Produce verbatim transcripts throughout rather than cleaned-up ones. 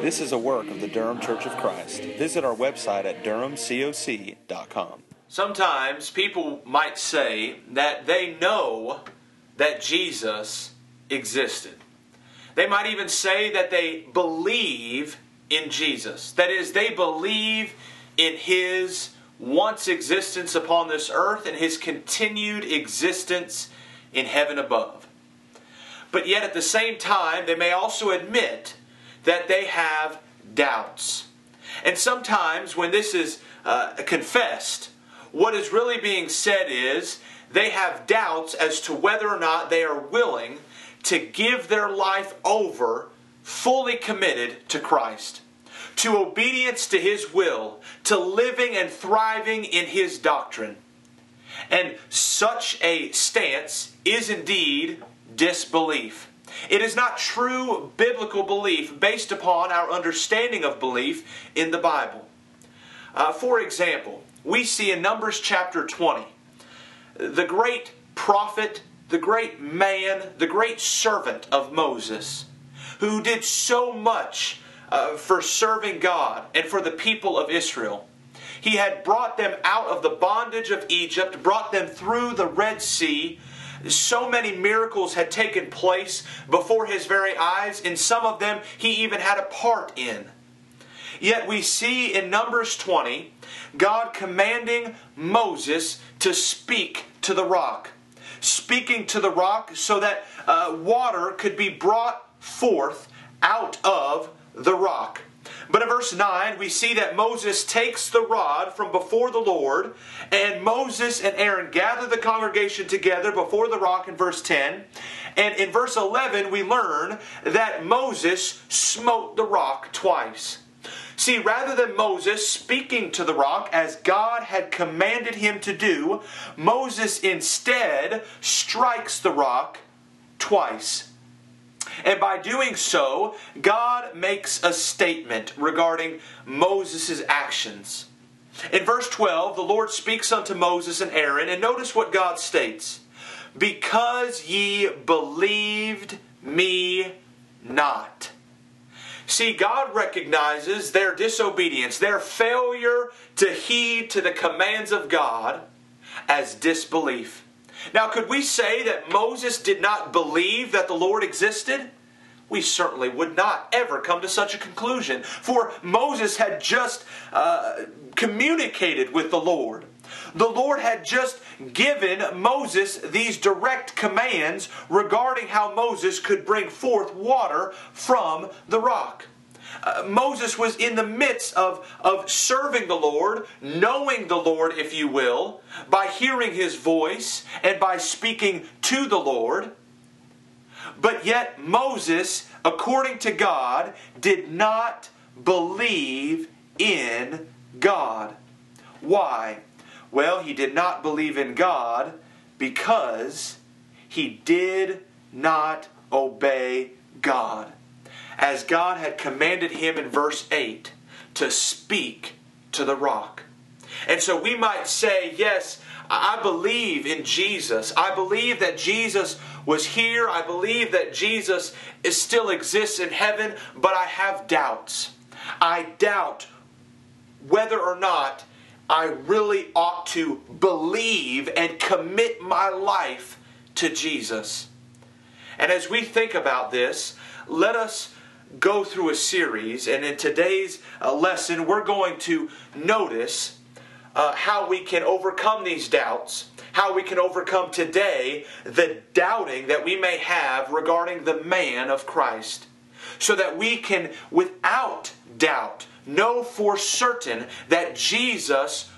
This is a work of the Durham Church of Christ. Visit our website at durham coc dot com. Sometimes people might say that they know that Jesus existed. They might even say that they believe in Jesus. That is, they believe in His once existence upon this earth and His continued existence in heaven above. But yet at the same time, they may also admit that they have doubts. And sometimes when this is uh, confessed, what is really being said is they have doubts as to whether or not they are willing to give their life over fully committed to Christ, to obedience to His will, to living and thriving in His doctrine. And such a stance is indeed disbelief. It is not true biblical belief based upon our understanding of belief in the Bible. Uh, for example, we see in Numbers chapter twenty, the great prophet, the great man, the great servant of Moses, who did so much uh, for serving God and for the people of Israel. He had brought them out of the bondage of Egypt, brought them through the Red Sea. So many miracles had taken place before his very eyes, and some of them he even had a part in. Yet we see in Numbers twenty, God commanding Moses to speak to the rock. Speaking to the rock so that uh, water could be brought forth out of the rock. But in verse nine, we see that Moses takes the rod from before the Lord, and Moses and Aaron gather the congregation together before the rock in verse ten. And in verse eleven, we learn that Moses smote the rock twice. See, rather than Moses speaking to the rock as God had commanded him to do, Moses instead strikes the rock twice. And by doing so, God makes a statement regarding Moses' actions. In verse twelve, the Lord speaks unto Moses and Aaron, and notice what God states. Because ye believed me not. See, God recognizes their disobedience, their failure to heed to the commands of God as disbelief. Now, could we say that Moses did not believe that the Lord existed? We certainly would not ever come to such a conclusion. For Moses had just uh, communicated with the Lord. The Lord had just given Moses these direct commands regarding how Moses could bring forth water from the rock. Uh, Moses was in the midst of, of serving the Lord, knowing the Lord, if you will, by hearing His voice and by speaking to the Lord. But yet Moses, according to God, did not believe in God. Why? Well, he did not believe in God because he did not obey God, as God had commanded him in verse eight to speak to the rock. And so we might say, yes, I believe in Jesus. I believe that Jesus was here. I believe that Jesus is, still exists in heaven, but I have doubts. I doubt whether or not I really ought to believe and commit my life to Jesus. And as we think about this, let us go through a series, and in today's uh, lesson we're going to notice uh, how we can overcome these doubts, how we can overcome today the doubting that we may have regarding the man of Christ, so that we can, without doubt, know for certain that Jesus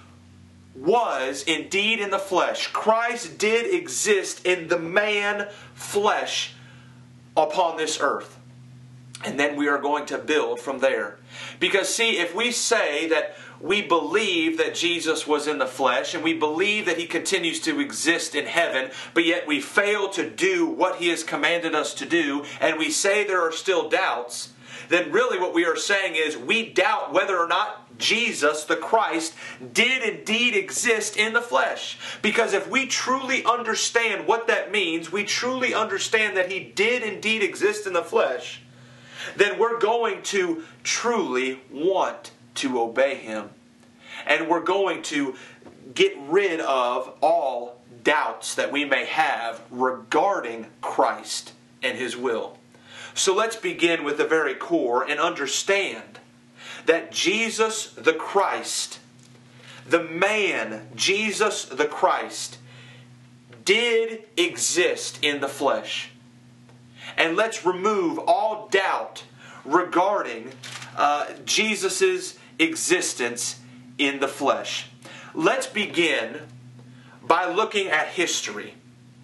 was indeed in the flesh. Christ did exist in the man flesh upon this earth. And then we are going to build from there. Because see, if we say that we believe that Jesus was in the flesh, and we believe that He continues to exist in heaven, but yet we fail to do what He has commanded us to do, and we say there are still doubts, then really what we are saying is we doubt whether or not Jesus, the Christ, did indeed exist in the flesh. Because if we truly understand what that means, we truly understand that He did indeed exist in the flesh, then we're going to truly want to obey Him. And we're going to get rid of all doubts that we may have regarding Christ and His will. So let's begin with the very core and understand that Jesus the Christ, the man, Jesus the Christ, did exist in the flesh. And let's remove all doubt regarding uh, Jesus' existence in the flesh. Let's begin by looking at history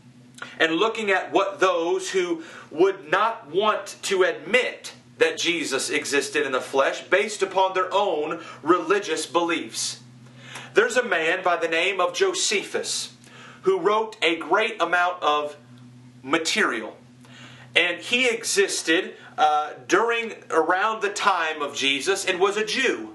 and looking at what those who would not want to admit that Jesus existed in the flesh based upon their own religious beliefs. There's a man by the name of Josephus who wrote a great amount of material. And he existed uh, during, around the time of Jesus and was a Jew.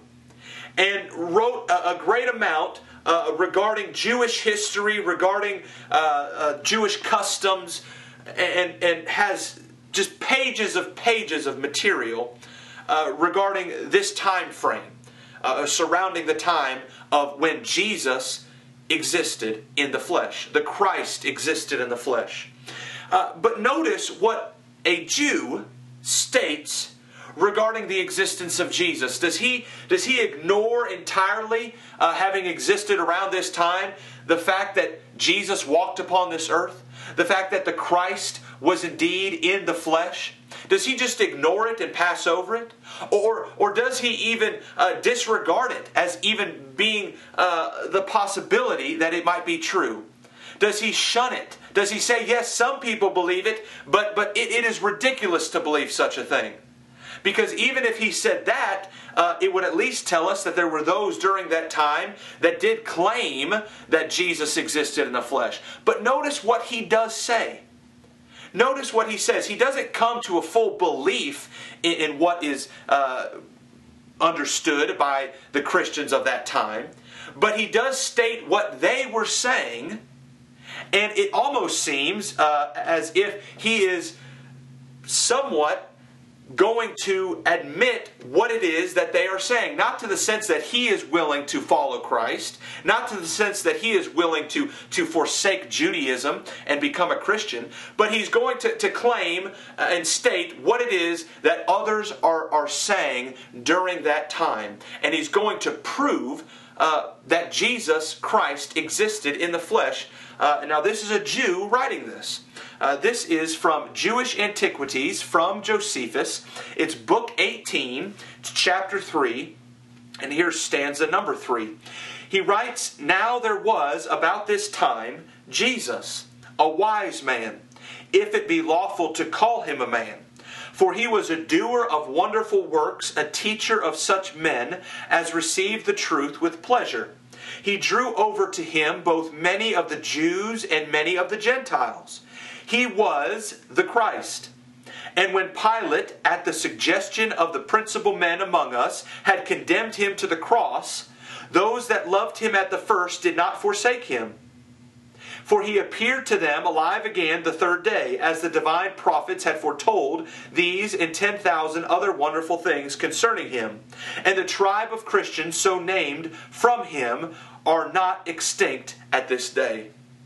And wrote a, a great amount uh, regarding Jewish history, regarding uh, uh, Jewish customs, and, and has just pages of pages of material uh, regarding this time frame, uh, surrounding the time of when Jesus existed in the flesh. The Christ existed in the flesh. Uh, but notice what a Jew states regarding the existence of Jesus. Does he, does he ignore entirely, uh, having existed around this time, the fact that Jesus walked upon this earth? The fact that the Christ was indeed in the flesh? Does he just ignore it and pass over it? Or, or does he even uh, disregard it as even being uh, the possibility that it might be true? Does he shun it? Does he say, yes, some people believe it, but, but it, it is ridiculous to believe such a thing? Because even if he said that, uh, it would at least tell us that there were those during that time that did claim that Jesus existed in the flesh. But notice what he does say. Notice what he says. He doesn't come to a full belief in, in what is uh, understood by the Christians of that time. But he does state what they were saying. And it almost seems uh, as if he is somewhat going to admit what it is that they are saying. Not to the sense that he is willing to follow Christ. Not to the sense that he is willing to, to forsake Judaism and become a Christian. But he's going to, to claim and state what it is that others are, are saying during that time. And he's going to prove uh, that Jesus Christ existed in the flesh. Uh, now this is a Jew writing this. Uh, this is from Jewish Antiquities, from Josephus. It's book eighteen, chapter three, and here's stanza number three. He writes, "Now there was about this time Jesus, a wise man, if it be lawful to call him a man. For he was a doer of wonderful works, a teacher of such men as received the truth with pleasure. He drew over to him both many of the Jews and many of the Gentiles. He was the Christ. And when Pilate, at the suggestion of the principal men among us, had condemned him to the cross, those that loved him at the first did not forsake him. For he appeared to them alive again the third day, as the divine prophets had foretold these and ten thousand other wonderful things concerning him. And the tribe of Christians so named from him are not extinct at this day."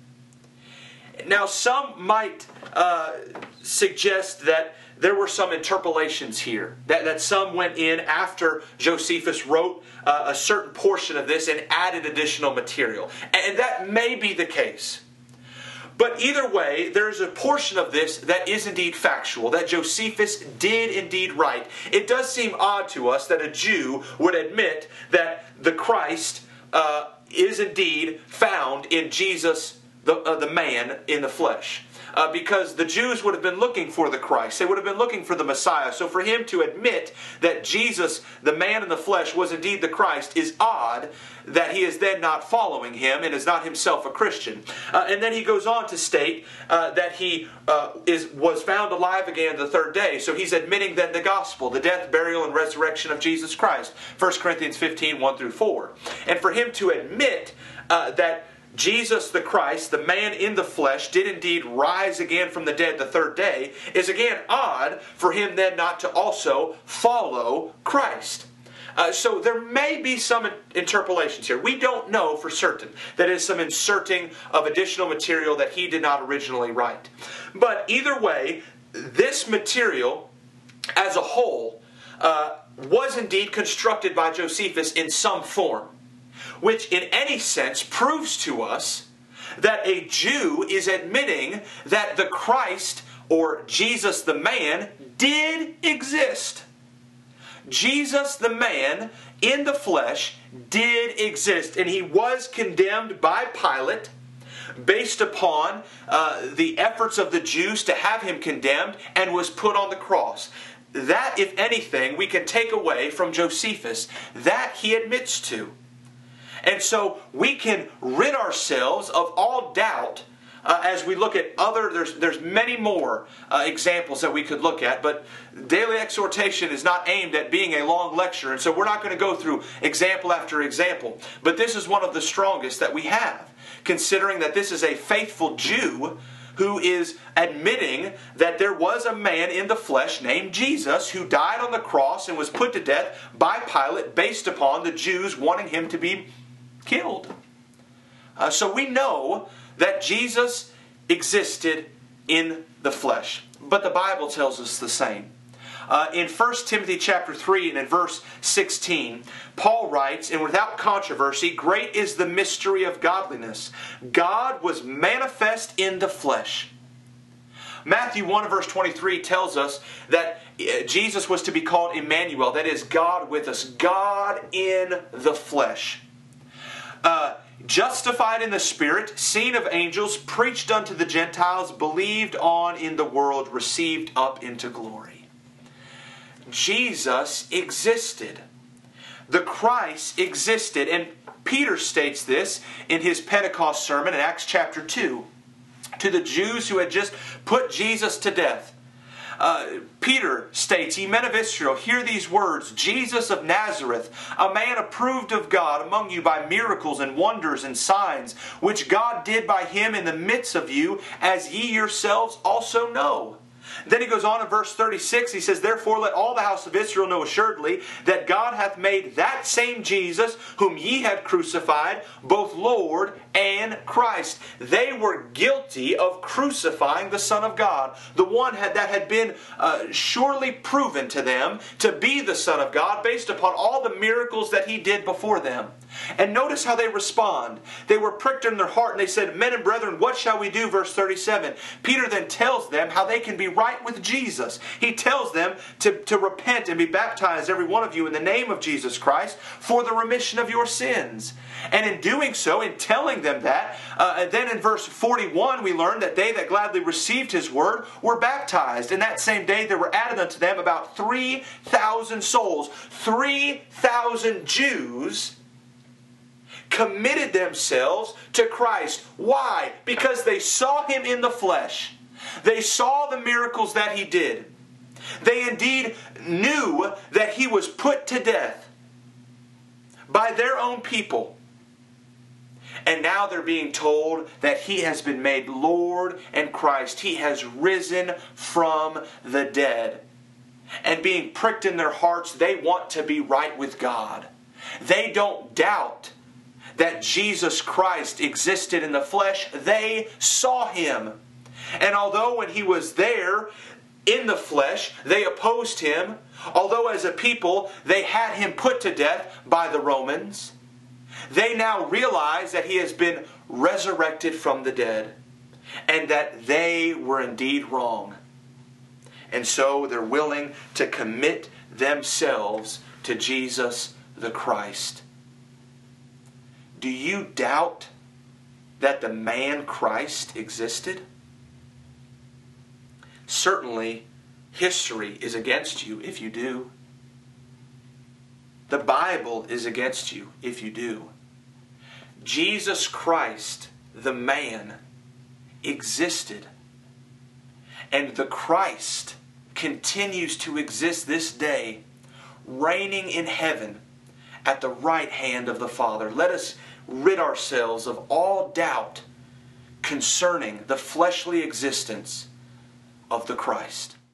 Now some might uh, suggest that there were some interpolations here. That, that some went in after Josephus wrote uh, a certain portion of this and added additional material. And that may be the case. But either way, there's a portion of this that is indeed factual, that Josephus did indeed write. It does seem odd to us that a Jew would admit that the Christ uh, is indeed found in Jesus, the, uh, the man in the flesh. Uh, because the Jews would have been looking for the Christ. They would have been looking for the Messiah. So for him to admit that Jesus, the man in the flesh, was indeed the Christ is odd, that he is then not following him and is not himself a Christian. Uh, and then he goes on to state uh, that he uh, is was found alive again the third day. So he's admitting then the gospel, the death, burial, and resurrection of Jesus Christ. First Corinthians fifteen, one through four. And for him to admit uh, that Jesus the Christ, the man in the flesh, did indeed rise again from the dead the third day, is again odd for him then not to also follow Christ. Uh, so there may be some interpolations here. We don't know for certain. That is some inserting of additional material that he did not originally write. But either way, this material as a whole uh, was indeed constructed by Josephus in some form, which in any sense proves to us that a Jew is admitting that the Christ, or Jesus the man, did exist. Jesus the man in the flesh did exist, and he was condemned by Pilate based upon uh, the efforts of the Jews to have him condemned, and was put on the cross. That, if anything, we can take away from Josephus, that he admits to. And so we can rid ourselves of all doubt uh, as we look at other, there's, there's many more uh, examples that we could look at, but daily exhortation is not aimed at being a long lecture, and so we're not going to go through example after example. But this is one of the strongest that we have, considering that this is a faithful Jew who is admitting that there was a man in the flesh named Jesus who died on the cross and was put to death by Pilate based upon the Jews wanting him to be killed. Uh, so we know that Jesus existed in the flesh. But the Bible tells us the same. Uh, in First Timothy chapter three and in verse sixteen, Paul writes, "And without controversy, great is the mystery of godliness. God was manifest in the flesh." Matthew one and verse twenty-three tells us that Jesus was to be called Emmanuel, that is, God with us, God in the flesh. Uh, justified in the Spirit, seen of angels, preached unto the Gentiles, believed on in the world, received up into glory. Jesus existed. The Christ existed. And Peter states this in his Pentecost sermon in Acts chapter two to the Jews who had just put Jesus to death. Uh, Peter states, "Ye men of Israel, hear these words, Jesus of Nazareth, a man approved of God among you by miracles and wonders and signs, which God did by him in the midst of you, as ye yourselves also know." Then he goes on in verse thirty-six, he says, "Therefore let all the house of Israel know assuredly that God hath made that same Jesus, whom ye have crucified, both Lord and Christ." They were guilty of crucifying the Son of God, the one had, that had been uh, surely proven to them to be the Son of God based upon all the miracles that he did before them. And notice how they respond. They were pricked in their heart and they said, "Men and brethren, what shall we do?" Verse thirty-seven. Peter then tells them how they can be right with Jesus. He tells them to, to repent and be baptized, every one of you, in the name of Jesus Christ for the remission of your sins. And in doing so, in telling them that, uh, and then in verse forty-one we learn that they that gladly received his word were baptized. And that same day there were added unto them about three thousand souls. three thousand Jews committed themselves to Christ. Why? Because they saw him in the flesh. They saw the miracles that he did. They indeed knew that he was put to death by their own people. And now they're being told that he has been made Lord and Christ. He has risen from the dead. And being pricked in their hearts, they want to be right with God. They don't doubt that Jesus Christ existed in the flesh. They saw him. And although when he was there in the flesh, they opposed him, although as a people they had him put to death by the Romans, they now realize that he has been resurrected from the dead and that they were indeed wrong. And so they're willing to commit themselves to Jesus the Christ. Do you doubt that the man Christ existed? Certainly, history is against you if you do. The Bible is against you if you do. Jesus Christ, the man, existed. And the Christ continues to exist this day, reigning in heaven at the right hand of the Father. Let us rid ourselves of all doubt concerning the fleshly existence of the Christ.